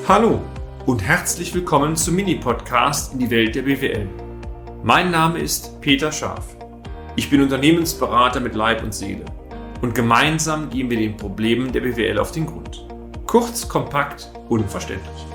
Hallo und herzlich willkommen zum Mini-Podcast in die Welt der BWL. Mein Name ist Peter Scharf. Ich bin Unternehmensberater mit Leib und Seele und gemeinsam gehen wir den Problemen der BWL auf den Grund. Kurz, kompakt, unverständlich.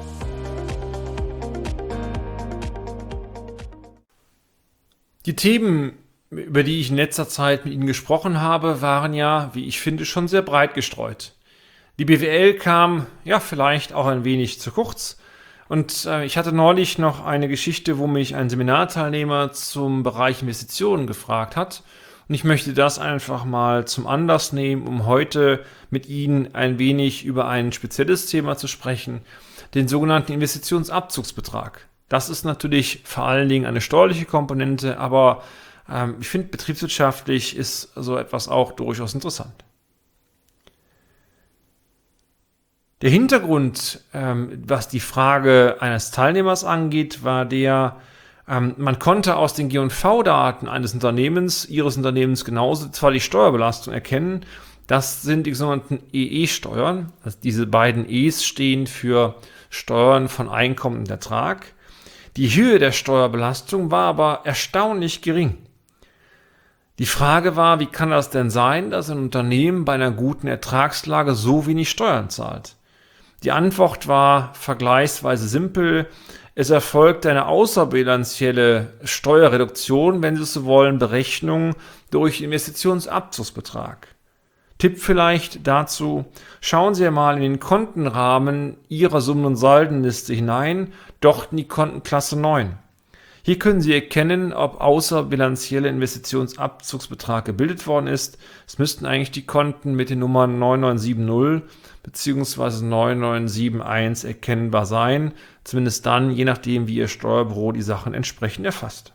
Die Themen, über die ich in letzter Zeit mit Ihnen gesprochen habe, waren ja, wie ich finde, schon sehr breit gestreut. Die BWL kam vielleicht auch ein wenig zu kurz und ich hatte neulich noch eine Geschichte, wo mich ein Seminarteilnehmer zum Bereich Investitionen gefragt hat und ich möchte das einfach mal zum Anlass nehmen, um heute mit Ihnen ein wenig über ein spezielles Thema zu sprechen, den sogenannten Investitionsabzugsbetrag. Das ist natürlich vor allen Dingen eine steuerliche Komponente, aber ich finde, betriebswirtschaftlich ist so etwas auch durchaus interessant. Der Hintergrund, was die Frage eines Teilnehmers angeht, war man konnte aus den G&V-Daten ihres Unternehmens genauso zwar die Steuerbelastung erkennen, das sind die sogenannten EE-Steuern, also diese beiden E's stehen für Steuern von Einkommen und Ertrag. Die Höhe der Steuerbelastung war aber erstaunlich gering. Die Frage war, wie kann das denn sein, dass ein Unternehmen bei einer guten Ertragslage so wenig Steuern zahlt? Die Antwort war vergleichsweise simpel. Es erfolgt eine außerbilanzielle Steuerreduktion, wenn Sie so wollen, Berechnung durch Investitionsabzugsbetrag. Tipp vielleicht dazu, schauen Sie mal in den Kontenrahmen Ihrer Summen- und Saldenliste hinein, dort in die Kontenklasse 9. Hier können Sie erkennen, ob außerbilanzielle Investitionsabzugsbetrag gebildet worden ist. Es müssten eigentlich die Konten mit den Nummern 9970 bzw. 9971 erkennbar sein, zumindest dann, je nachdem, wie Ihr Steuerbüro die Sachen entsprechend erfasst.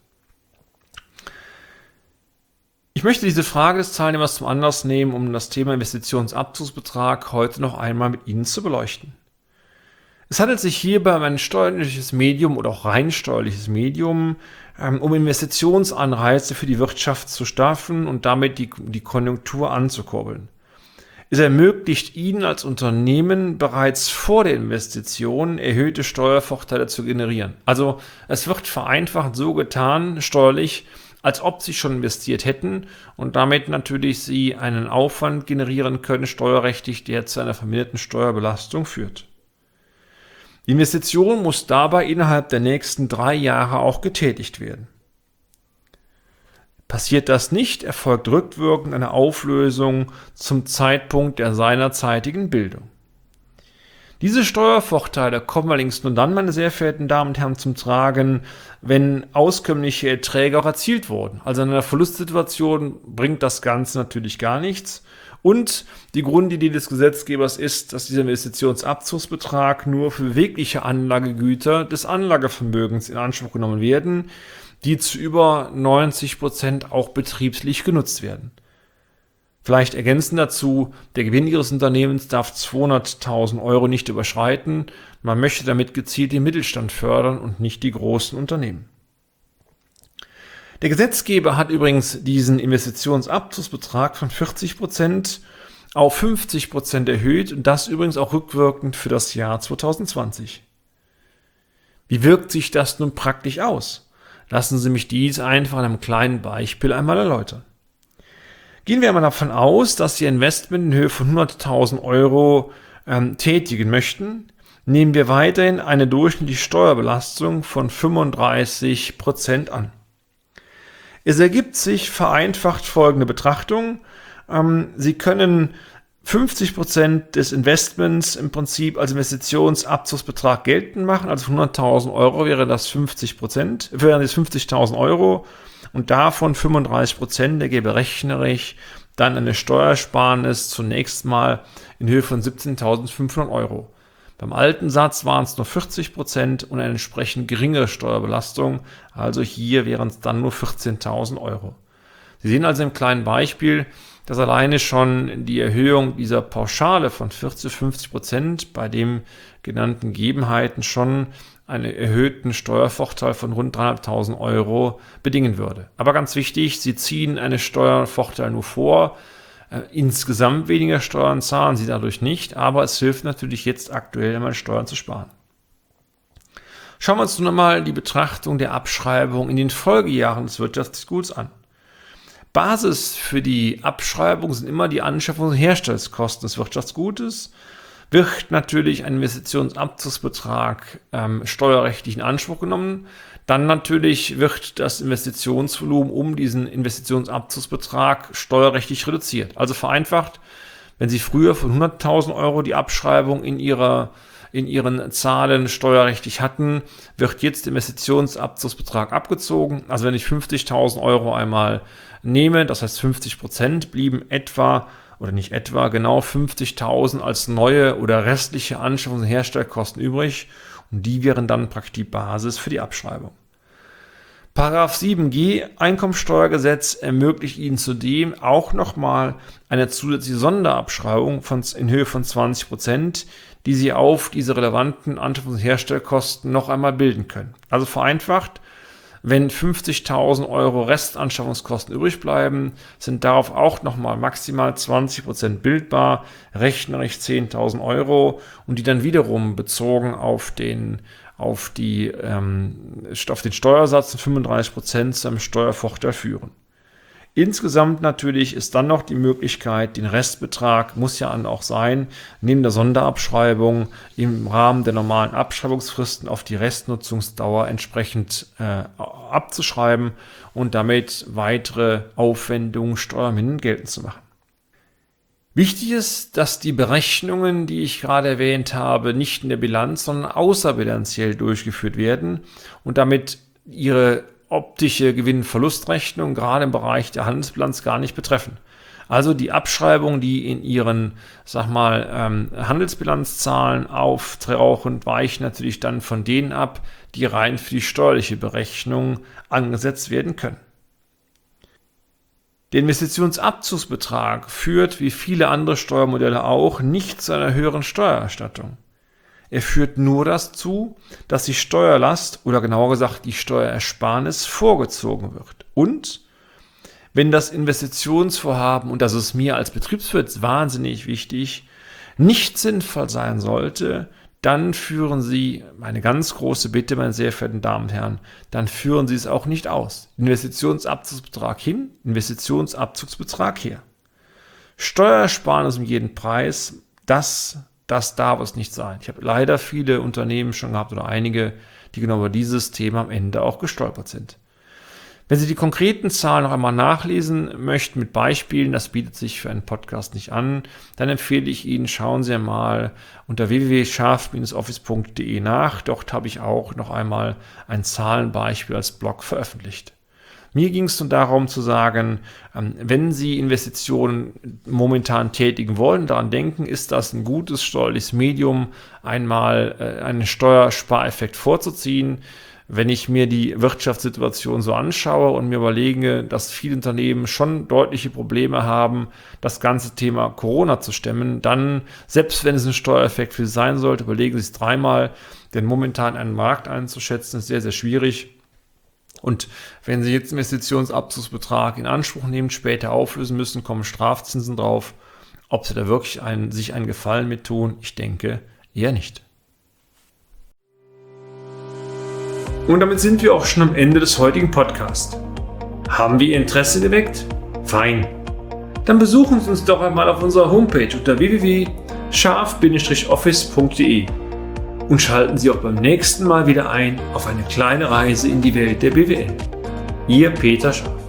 Ich möchte diese Frage des Teilnehmers zum Anlass nehmen, um das Thema Investitionsabzugsbetrag heute noch einmal mit Ihnen zu beleuchten. Es handelt sich hierbei um ein steuerliches Medium oder auch rein steuerliches Medium, um Investitionsanreize für die Wirtschaft zu schaffen und damit die Konjunktur anzukurbeln. Es ermöglicht Ihnen als Unternehmen bereits vor der Investition erhöhte Steuervorteile zu generieren. Also es wird vereinfacht so getan, steuerlich, als ob Sie schon investiert hätten und damit natürlich Sie einen Aufwand generieren können, steuerrechtlich, der zu einer verminderten Steuerbelastung führt. Die Investition muss dabei innerhalb der nächsten 3 Jahre auch getätigt werden. Passiert das nicht, erfolgt rückwirkend eine Auflösung zum Zeitpunkt der seinerzeitigen Bildung. Diese Steuervorteile kommen allerdings nur dann, meine sehr verehrten Damen und Herren, zum Tragen, wenn auskömmliche Erträge auch erzielt wurden. Also in einer Verlustsituation bringt das Ganze natürlich gar nichts. Und die Grundidee des Gesetzgebers ist, dass dieser Investitionsabzugsbetrag nur für bewegliche Anlagegüter des Anlagevermögens in Anspruch genommen werden, die zu über 90% auch betriebslich genutzt werden. Vielleicht ergänzend dazu, der Gewinn Ihres Unternehmens darf 200.000 Euro nicht überschreiten. Man möchte damit gezielt den Mittelstand fördern und nicht die großen Unternehmen. Der Gesetzgeber hat übrigens diesen Investitionsabzugsbetrag von 40% auf 50% erhöht und das übrigens auch rückwirkend für das Jahr 2020. Wie wirkt sich das nun praktisch aus? Lassen Sie mich dies einfach an einem kleinen Beispiel einmal erläutern. Gehen wir einmal davon aus, dass Sie ein Investment in Höhe von 100.000 Euro tätigen möchten. Nehmen wir weiterhin eine durchschnittliche Steuerbelastung von 35% an. Es ergibt sich vereinfacht folgende Betrachtung. Sie können 50% des Investments im Prinzip als Investitionsabzugsbetrag geltend machen. Also von 100.000 Euro wären das 50.000 Euro und davon 35%, der gäbe rechnerisch dann eine Steuersparnis zunächst mal in Höhe von 17.500 Euro. Beim alten Satz waren es nur 40% und eine entsprechend geringere Steuerbelastung, also hier wären es dann nur 14.000 Euro. Sie sehen also im kleinen Beispiel, dass alleine schon die Erhöhung dieser Pauschale von 40-50% bei den genannten Gegebenheiten schon einen erhöhten Steuervorteil von rund 300.000 Euro bedingen würde. Aber ganz wichtig, Sie ziehen einen Steuervorteil nur vor. Insgesamt weniger Steuern zahlen Sie dadurch nicht, aber es hilft natürlich jetzt aktuell einmal Steuern zu sparen. Schauen wir uns nun einmal die Betrachtung der Abschreibung in den Folgejahren des Wirtschaftsguts an. Basis für die Abschreibung sind immer die Anschaffungs- und Herstellungskosten des Wirtschaftsgutes. Wird natürlich ein Investitionsabzugsbetrag steuerrechtlich in Anspruch genommen, dann natürlich wird das Investitionsvolumen um diesen Investitionsabzugsbetrag steuerrechtlich reduziert. Also vereinfacht, wenn Sie früher von 100.000 Euro die Abschreibung in Ihren Zahlen steuerrechtlich hatten, wird jetzt der Investitionsabzugsbetrag abgezogen. Also wenn ich 50.000 Euro einmal nehme, das heißt 50% blieben genau 50.000 als neue oder restliche Anschaffungs- und Herstellkosten übrig und die wären dann praktisch die Basis für die Abschreibung. Paragraph 7g Einkommensteuergesetz ermöglicht Ihnen zudem auch nochmal eine zusätzliche Sonderabschreibung in Höhe von 20%, die Sie auf diese relevanten Anschaffungs- und Herstellkosten noch einmal bilden können. Also vereinfacht, wenn 50.000 Euro Restanschaffungskosten übrig bleiben, sind darauf auch nochmal maximal 20% bildbar, rechnerisch 10.000 Euro und die dann wiederum bezogen auf den Steuersatz von 35% zu einem Steuervorteil führen. Insgesamt natürlich ist dann noch die Möglichkeit, den Restbetrag, muss ja auch sein, neben der Sonderabschreibung im Rahmen der normalen Abschreibungsfristen auf die Restnutzungsdauer entsprechend abzuschreiben und damit weitere Aufwendungen steuermindernd geltend zu machen. Wichtig ist, dass die Berechnungen, die ich gerade erwähnt habe, nicht in der Bilanz, sondern außerbilanziell durchgeführt werden und damit Ihre optische Gewinn-Verlustrechnung gerade im Bereich der Handelsbilanz gar nicht betreffen. Also die Abschreibungen, die in Ihren, Handelsbilanzzahlen auftauchen, weichen natürlich dann von denen ab, die rein für die steuerliche Berechnung angesetzt werden können. Der Investitionsabzugsbetrag führt, wie viele andere Steuermodelle auch, nicht zu einer höheren Steuererstattung. Er führt nur dazu, dass die Steuerlast oder genauer gesagt die Steuerersparnis vorgezogen wird. Und wenn das Investitionsvorhaben, und das ist mir als Betriebswirt wahnsinnig wichtig, nicht sinnvoll sein sollte, dann führen Sie, meine ganz große Bitte, meine sehr verehrten Damen und Herren, dann führen Sie es auch nicht aus. Investitionsabzugsbetrag hin, Investitionsabzugsbetrag her. Steuersparnis um jeden Preis, das darf es nicht sein. Ich habe leider viele Unternehmen schon gehabt oder einige, die genau über dieses Thema am Ende auch gestolpert sind. Wenn Sie die konkreten Zahlen noch einmal nachlesen möchten mit Beispielen, das bietet sich für einen Podcast nicht an, dann empfehle ich Ihnen, schauen Sie mal unter www.scharf-office.de nach. Dort habe ich auch noch einmal ein Zahlenbeispiel als Blog veröffentlicht. Mir ging es nun darum zu sagen, wenn Sie Investitionen momentan tätigen wollen, daran denken, ist das ein gutes steuerliches Medium, einmal einen Steuerspareffekt vorzuziehen. Wenn ich mir die Wirtschaftssituation so anschaue und mir überlege, dass viele Unternehmen schon deutliche Probleme haben, das ganze Thema Corona zu stemmen, dann, selbst wenn es ein Steuereffekt für Sie sein sollte, überlegen Sie es dreimal, denn momentan einen Markt einzuschätzen ist sehr, sehr schwierig. Und wenn Sie jetzt Investitionsabzugsbetrag in Anspruch nehmen, später auflösen müssen, kommen Strafzinsen drauf. Ob Sie da wirklich sich einen Gefallen mit tun, ich denke eher nicht. Und damit sind wir auch schon am Ende des heutigen Podcasts. Haben wir Ihr Interesse geweckt? Fein. Dann besuchen Sie uns doch einmal auf unserer Homepage unter www.scharf-office.de und schalten Sie auch beim nächsten Mal wieder ein auf eine kleine Reise in die Welt der BWL. Ihr Peter Scharf.